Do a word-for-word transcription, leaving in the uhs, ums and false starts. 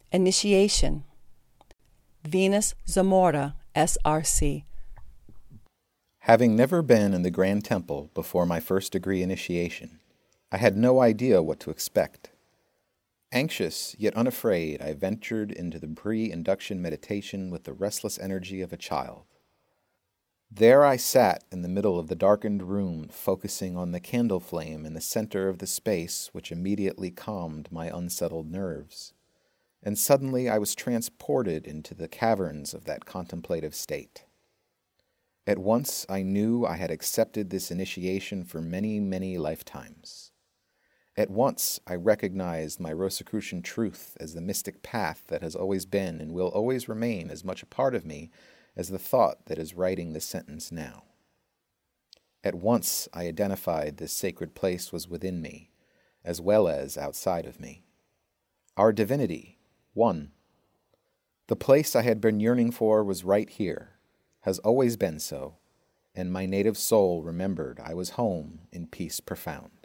Initiation. Venus Zamora, S R C. Having never been in the Grand Temple before my first degree initiation, I had no idea what to expect. Anxious yet unafraid, I ventured into the pre-induction meditation with the restless energy of a child. There I sat in the middle of the darkened room, focusing on the candle flame in the center of the space, which immediately calmed my unsettled nerves. And suddenly I was transported into the caverns of that contemplative state. At once I knew I had accepted this initiation for many, many lifetimes. At once I recognized my Rosicrucian truth as the mystic path that has always been and will always remain as much a part of me as the thought that is writing this sentence now. At once I identified this sacred place was within me, as well as outside of me. Our divinity, one. The place I had been yearning for was right here, has always been so, and my native soul remembered I was home in peace profound.